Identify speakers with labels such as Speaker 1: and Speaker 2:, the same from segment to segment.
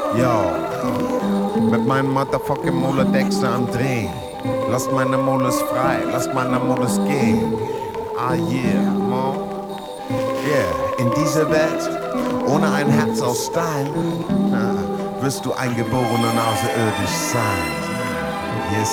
Speaker 1: Yo, mit meinem Motherfucking Mole Dexter am Drehen. Lasst meine Moles frei, lasst meine Moles gehen. Ah yeah, mo. Yeah, in dieser Welt, ohne ein Herz aus Stein, wirst du eingeboren und außerirdisch sein. Yes,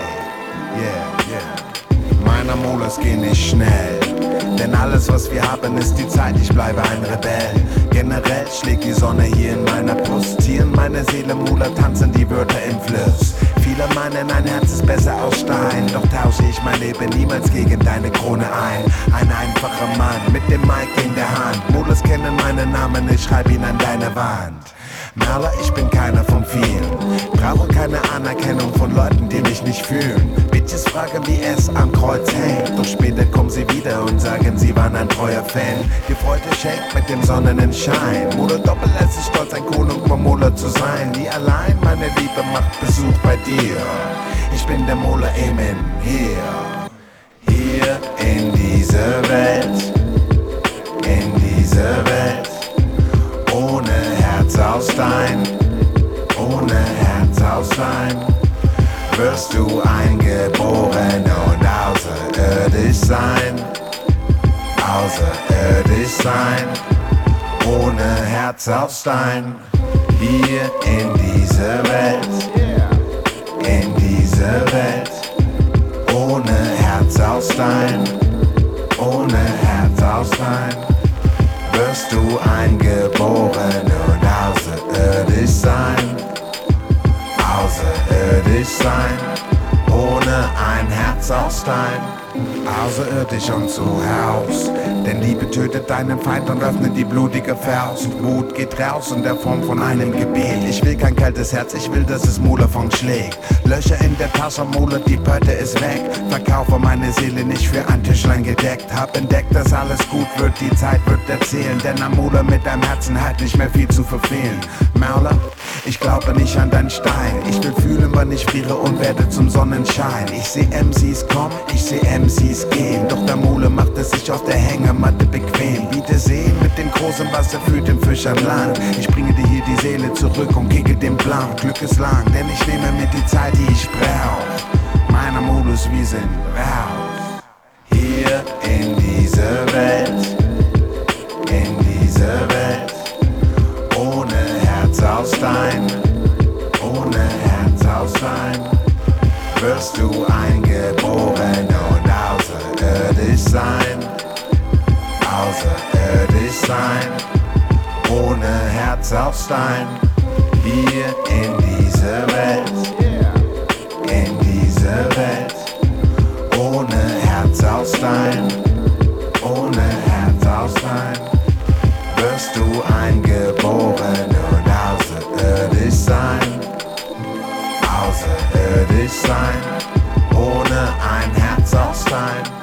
Speaker 1: yeah. Meine Moles gehen nicht schnell, denn alles was wir haben ist die Zeit, ich bleibe ein Rebell. Generell schlägt die Sonne hier in meiner Brust, hier in meiner Seele Mole tanzen die Wörter im Fluss. Viele meinen, ein Herz ist besser aus Stein, doch tausche ich mein Leben niemals gegen deine Krone ein. Ein einfacher Mann mit dem Mic in der Hand, Moles kennen meinen Namen, ich schreib ihn an deine Wand. Merle, ich bin keiner von vielen, brauche keine Anerkennung von Leuten, die mich nicht fühlen. Bitches fragen, wie es am Kreuz hängt, doch später kommen sie wieder und sagen, sie waren ein treuer Fan. Die Freude schenkt mit dem Sonnenschein, Mole Doppel, es ist stolz, ein Konung von Mole zu sein. Die allein, meine Liebe, macht Besuch bei dir. Ich bin der Mole eben hier in dieser Welt, ohne Herz aus Stein, ohne Herz aus Stein, wirst du eingeboren und außerirdisch sein, ohne Herz aus Stein, hier in dieser Welt, ohne Herz aus Stein, wirst du eingeboren und außerirdisch sein, ohne ein Herz aus Stein. Außerirdisch und zu Haus, denn Liebe tötet deinen Feind und öffnet die blutige Faust. Wut geht raus in der Form von einem Gebet. Ich will kein kaltes Herz, ich will, dass es Molefong schlägt. Löcher in der Tasche, Mole, die Pötte ist weg. Verkaufe meine Seele nicht für ein Tischlein gedeckt. Hab entdeckt, dass alles gut wird, die Zeit wird erzählen. Denn am Mole mit deinem Herzen hat nicht mehr viel zu verfehlen. Maula, ich glaube nicht an dein Stein. Ich will fühlen, wann ich friere und werde zum Sonnenschein. Ich seh MCs kommen, ich seh MCs gehen. Doch der Mole macht es sich auf der Hängematte bequem. Biete sehen mit dem großen Wasser für den Fisch an Land. Ich bringe dir hier die Seele zurück und kicke den Plan. Glück ist lang, denn ich nehme mir die Zeit, die ich brauch. Meine Modus, wir sind raus. Hier in dieser Welt, ohne Herz aus Stein, wirst du eingeboren und außerirdisch sein, ohne Herz aus Stein, hier in dieser Welt, ohne Herz aus Stein, wirst du eingeboren und außerirdisch sein, ohne ein Herz aus Stein.